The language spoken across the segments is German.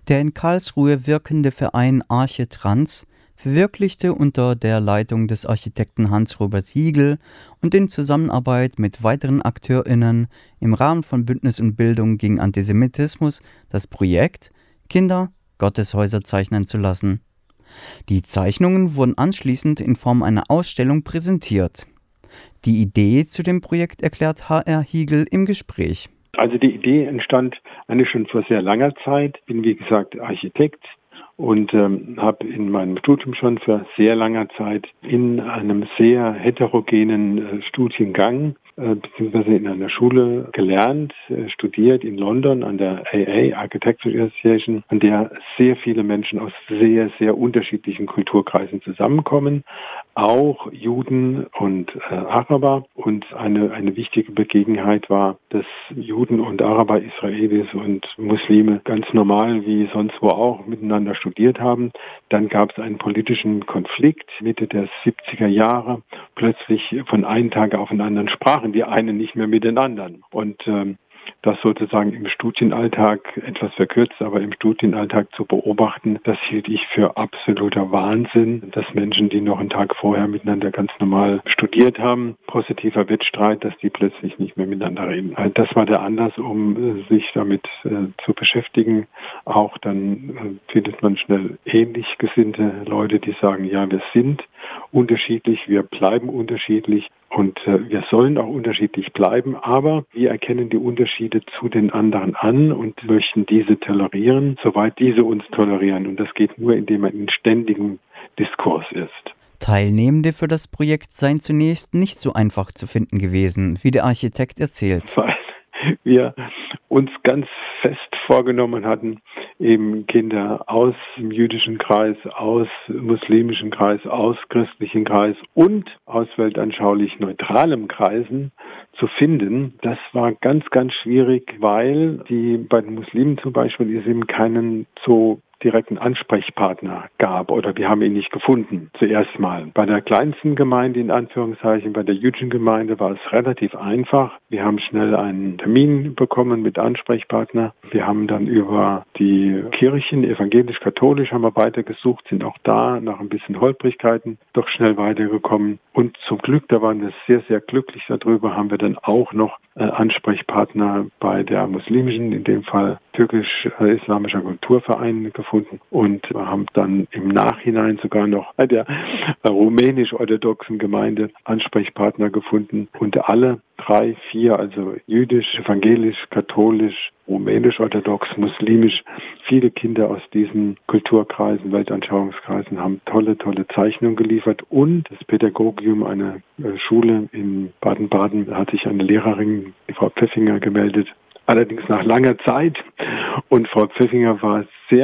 Der in Karlsruhe wirkende Verein Arche-Trans verwirklichte unter der Leitung des Architekten Hans-Robert Hiegel und in Zusammenarbeit mit weiteren AkteurInnen im Rahmen von Bündnis und Bildung gegen Antisemitismus das Projekt, Kinder Gotteshäuser zeichnen zu lassen. Die Zeichnungen wurden anschließend in Form einer Ausstellung präsentiert. Die Idee zu dem Projekt erklärt H.R. Hiegel im Gespräch. Also die Idee entstand eigentlich schon vor sehr langer Zeit. Ich bin, wie gesagt, Architekt und habe in meinem Studium schon vor sehr langer Zeit in einem sehr heterogenen Studiengang beziehungsweise in einer Schule gelernt, studiert in London an der AA, Architectural Association, an der sehr viele Menschen aus sehr, sehr unterschiedlichen Kulturkreisen zusammenkommen, auch Juden und Araber. Und eine wichtige Begebenheit war, dass Juden und Araber, Israelis und Muslime ganz normal wie sonst wo auch miteinander studiert haben. Dann gab es einen politischen Konflikt Mitte der 70er Jahre, plötzlich von einem Tag auf den anderen sprachen die einen nicht mehr mit den anderen. Und das sozusagen im Studienalltag, etwas verkürzt, aber im Studienalltag zu beobachten, das hielt ich für absoluter Wahnsinn, dass Menschen, die noch einen Tag vorher miteinander ganz normal studiert haben, positiver Wettstreit, dass die plötzlich nicht mehr miteinander reden. Das war der Anlass, um sich damit zu beschäftigen. Auch dann findet man schnell ähnlich gesinnte Leute, die sagen, ja, wir sind unterschiedlich, wir bleiben unterschiedlich und wir sollen auch unterschiedlich bleiben, aber wir erkennen die Unterschiede zu den anderen an und möchten diese tolerieren, soweit diese uns tolerieren. Und das geht nur, indem man in ständigem Diskurs ist. Teilnehmende für das Projekt seien zunächst nicht so einfach zu finden gewesen, wie der Architekt erzählt. Weil wir uns ganz fest vorgenommen hatten, eben Kinder aus dem jüdischen Kreis, aus muslimischen Kreis, aus christlichen Kreis und aus weltanschaulich neutralem Kreisen zu finden. Das war ganz, ganz schwierig, weil bei den Muslimen zum Beispiel es eben keinen so direkten Ansprechpartner gab oder wir haben ihn nicht gefunden, zuerst mal. Bei der kleinsten Gemeinde, in Anführungszeichen, bei der jüdischen Gemeinde war es relativ einfach. Wir haben schnell einen Termin bekommen mit Ansprechpartner. Wir haben dann über die Kirchen, evangelisch-katholisch, haben wir weitergesucht, sind auch da nach ein bisschen Holprigkeiten doch schnell weitergekommen. Und zum Glück, da waren wir sehr, sehr glücklich darüber, haben wir dann auch noch Ansprechpartner bei der muslimischen, in dem Fall türkisch-islamischer Kulturverein gefunden und haben dann im Nachhinein sogar noch bei der rumänisch-orthodoxen Gemeinde Ansprechpartner gefunden und alle 3, 4, also jüdisch, evangelisch, katholisch, rumänisch-orthodox, muslimisch, viele Kinder aus diesen Kulturkreisen, Weltanschauungskreisen haben tolle Zeichnungen geliefert und das Pädagogium, eine Schule in Baden-Baden, hat sich eine Lehrerin, die Frau Pfeffinger, gemeldet. Allerdings nach langer Zeit. Und Frau Pfeffinger war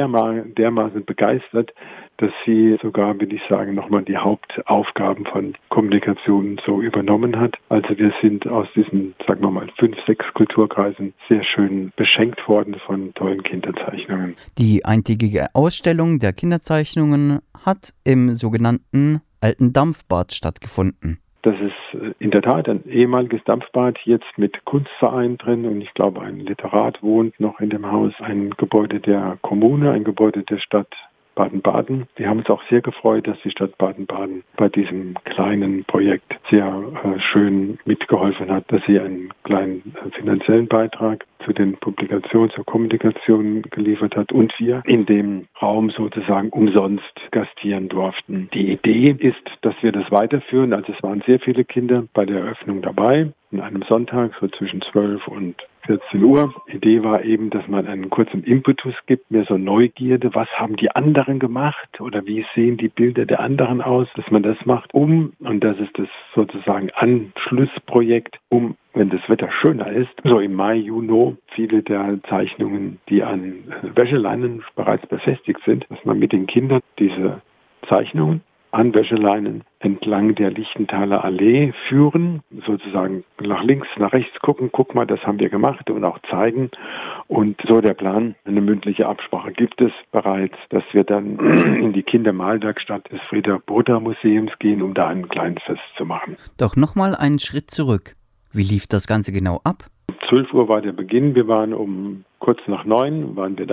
dermaßen begeistert, dass sie sogar, will ich sagen, nochmal die Hauptaufgaben von Kommunikation so übernommen hat. Also wir sind aus diesen, sagen wir mal, 5, 6 Kulturkreisen sehr schön beschenkt worden von tollen Kinderzeichnungen. Die eintägige Ausstellung der Kinderzeichnungen hat im sogenannten Alten Dampfbad stattgefunden. Das ist in der Tat ein ehemaliges Dampfbad, jetzt mit Kunstverein drin und ich glaube, ein Literat wohnt noch in dem Haus, ein Gebäude der Kommune, ein Gebäude der Stadt Baden-Baden. Wir haben uns auch sehr gefreut, dass die Stadt Baden-Baden bei diesem kleinen Projekt sehr schön mitgeholfen hat, dass sie einen kleinen finanziellen Beitrag zu den Publikationen, zur Kommunikation geliefert hat und wir in dem Raum sozusagen umsonst gastieren durften. Die Idee ist, dass wir das weiterführen. Also es waren sehr viele Kinder bei der Eröffnung dabei, an einem Sonntag, so zwischen 12 und 14 Uhr. Die Idee war eben, dass man einen kurzen Impetus gibt, mehr so Neugierde. Was haben die anderen gemacht oder wie sehen die Bilder der anderen aus, dass man das macht, und das ist das sozusagen Anschlussprojekt, wenn das Wetter schöner ist, so im Mai, Juni, viele der Zeichnungen, die an Wäscheleinen bereits befestigt sind, dass man mit den Kindern diese Zeichnungen an Wäscheleinen entlang der Lichtenthaler Allee führen, sozusagen nach links, nach rechts gucken, guck mal, das haben wir gemacht und auch zeigen. Und so der Plan, eine mündliche Absprache gibt es bereits, dass wir dann in die Kindermalwerkstatt des Frieder-Botha-Museums gehen, um da ein kleines Fest zu machen. Doch nochmal einen Schritt zurück. Wie lief das Ganze genau ab? 12 Uhr war der Beginn, wir waren kurz nach 9 waren wir da.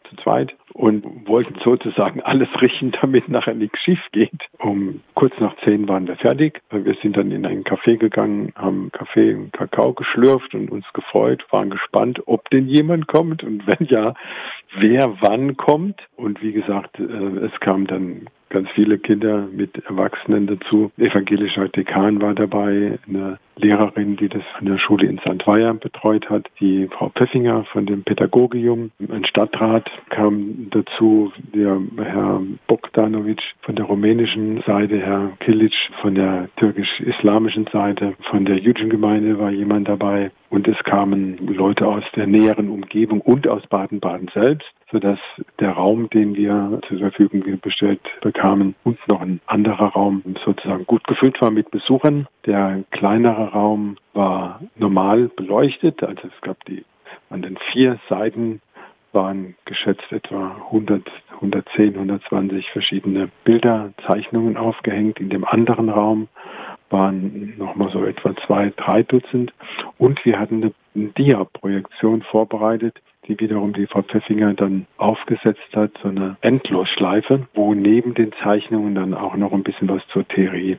zu zweit und wollten sozusagen alles richten, damit nachher nichts schief geht. Um kurz nach 10 waren wir fertig. Wir sind dann in ein Café gegangen, haben Kaffee und Kakao geschlürft und uns gefreut, waren gespannt, ob denn jemand kommt und wenn ja, wer wann kommt. Und wie gesagt, es kamen dann ganz viele Kinder mit Erwachsenen dazu. Evangelischer Dekan war dabei, eine Lehrerin, die das von der Schule in St. Weiher betreut hat, die Frau Pfeffinger von dem Pädagogium, ein Stadtrat kam dazu, der Herr Bogdanovic von der rumänischen Seite, Herr Kilic von der türkisch-islamischen Seite, von der jüdischen Gemeinde war jemand dabei und es kamen Leute aus der näheren Umgebung und aus Baden-Baden selbst, sodass der Raum, den wir zur Verfügung gestellt bekamen und noch ein anderer Raum sozusagen gut gefüllt war mit Besuchern. Der kleinere Raum war normal beleuchtet, also es gab an den 4 Seiten waren geschätzt etwa 110, 120 verschiedene Bilder, Zeichnungen aufgehängt. In dem anderen Raum waren nochmal so etwa 2, 3 Dutzend und wir hatten eine Dia-Projektion vorbereitet, die wiederum die Frau Pfeffinger dann aufgesetzt hat, so eine Endlosschleife, wo neben den Zeichnungen dann auch noch ein bisschen was zur Theorie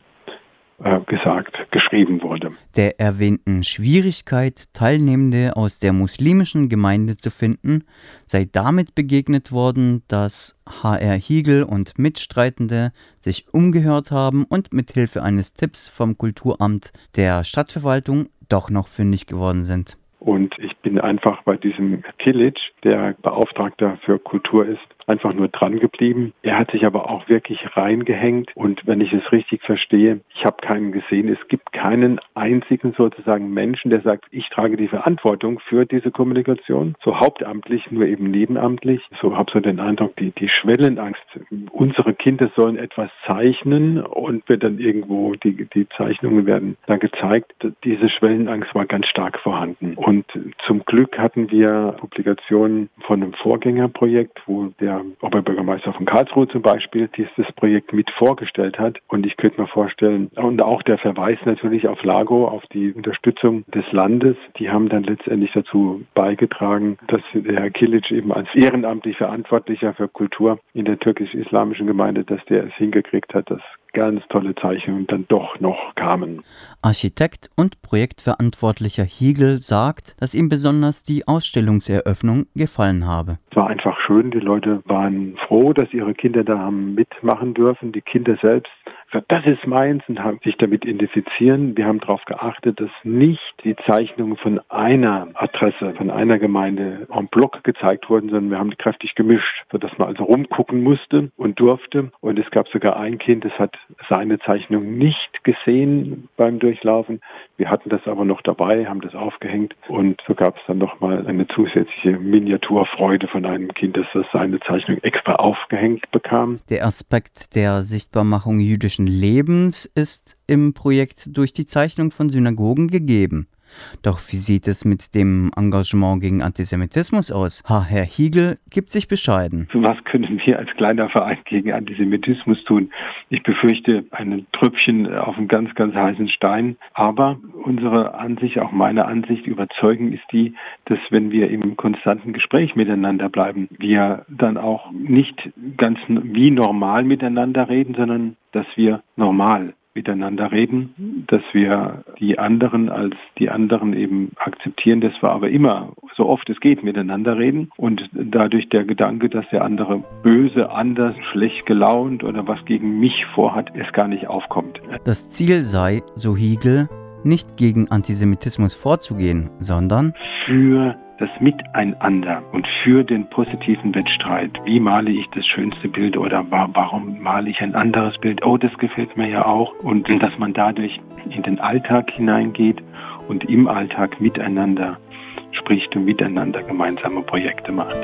geschrieben wurde. Der erwähnten Schwierigkeit, Teilnehmende aus der muslimischen Gemeinde zu finden, sei damit begegnet worden, dass H.R. Hiegel und Mitstreitende sich umgehört haben und mithilfe eines Tipps vom Kulturamt der Stadtverwaltung doch noch fündig geworden sind. Und ich bin einfach bei diesem Kilic, der Beauftragter für Kultur ist, einfach nur dran geblieben. Er hat sich aber auch wirklich reingehängt und wenn ich es richtig verstehe, ich habe keinen gesehen, es gibt keinen einzigen sozusagen Menschen, der sagt, ich trage die Verantwortung für diese Kommunikation, so hauptamtlich, nur eben nebenamtlich. So habe so den Eindruck, die Schwellenangst, unsere Kinder sollen etwas zeichnen und wird dann irgendwo, die Zeichnungen werden dann gezeigt. Diese Schwellenangst war ganz stark vorhanden. Und zum Glück hatten wir Publikationen von einem Vorgängerprojekt, wo der Oberbürgermeister von Karlsruhe zum Beispiel dieses Projekt mit vorgestellt hat. Und ich könnte mir vorstellen, und auch der Verweis natürlich auf Lago, auf die Unterstützung des Landes, die haben dann letztendlich dazu beigetragen, dass der Herr Kilic eben als ehrenamtlich Verantwortlicher für Kultur in der türkisch-islamischen Gemeinde, dass der es hingekriegt hat, dass ganz tolle Zeichnungen dann doch noch kamen. Architekt und Projektverantwortlicher Hiegel sagt, dass ihm besonders die Ausstellungseröffnung gefallen habe. Es war einfach schön, die Leute waren froh, dass ihre Kinder da haben mitmachen dürfen. Die Kinder selbst gesagt, das ist meins und haben sich damit identifizieren. Wir haben darauf geachtet, dass nicht die Zeichnungen von einer Adresse, von einer Gemeinde en bloc gezeigt wurden, sondern wir haben die kräftig gemischt, sodass man also rumgucken musste und durfte. Und es gab sogar ein Kind, das hat seine Zeichnung nicht gesehen beim Durchlaufen. Wir hatten das aber noch dabei, haben das aufgehängt und so gab es dann nochmal eine zusätzliche Miniaturfreude von einem Kind, das seine Zeichnung extra aufgehängt bekam. Der Aspekt der Sichtbarmachung jüdischen Lebens ist im Projekt durch die Zeichnung von Synagogen gegeben. Doch wie sieht es mit dem Engagement gegen Antisemitismus aus? Herr Hiegel gibt sich bescheiden. Was können wir als kleiner Verein gegen Antisemitismus tun? Ich befürchte ein Tröpfchen auf einen ganz, ganz heißen Stein. Aber unsere Ansicht, auch meine Ansicht, überzeugend ist die, dass wenn wir im konstanten Gespräch miteinander bleiben, wir dann auch nicht ganz wie normal miteinander reden, sondern dass wir normal miteinander reden, dass wir die anderen als die anderen eben akzeptieren, dass wir aber immer, so oft es geht, miteinander reden und dadurch der Gedanke, dass der andere böse, anders, schlecht gelaunt oder was gegen mich vorhat, es gar nicht aufkommt. Das Ziel sei, so Hiegel, nicht gegen Antisemitismus vorzugehen, sondern für das Miteinander und für den positiven Wettstreit. Wie male ich das schönste Bild oder warum male ich ein anderes Bild? Oh, das gefällt mir ja auch. Und dass man dadurch in den Alltag hineingeht und im Alltag miteinander spricht und miteinander gemeinsame Projekte macht.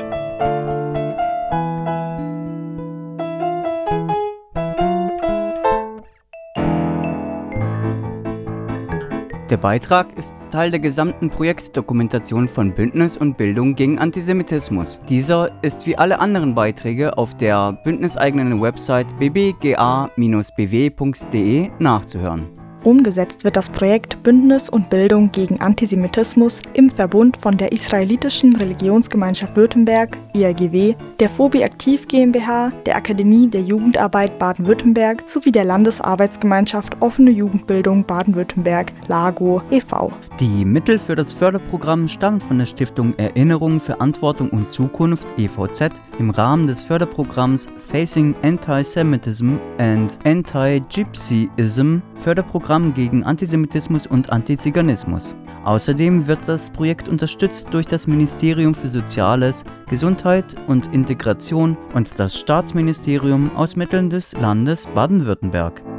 Der Beitrag ist Teil der gesamten Projektdokumentation von Bündnis und Bildung gegen Antisemitismus. Dieser ist wie alle anderen Beiträge auf der bündniseigenen Website bbga-bw.de nachzuhören. Umgesetzt wird das Projekt Bündnis und Bildung gegen Antisemitismus im Verbund von der Israelitischen Religionsgemeinschaft Württemberg, IRGW, der Phobi Aktiv GmbH, der Akademie der Jugendarbeit Baden-Württemberg sowie der Landesarbeitsgemeinschaft Offene Jugendbildung Baden-Württemberg, LAGO e.V. Die Mittel für das Förderprogramm stammen von der Stiftung Erinnerung, Verantwortung und Zukunft (EVZ) im Rahmen des Förderprogramms Facing Antisemitism and Anti-Gypsyism, Förderprogramm gegen Antisemitismus und Antiziganismus. Außerdem wird das Projekt unterstützt durch das Ministerium für Soziales, Gesundheit und Integration und das Staatsministerium aus Mitteln des Landes Baden-Württemberg.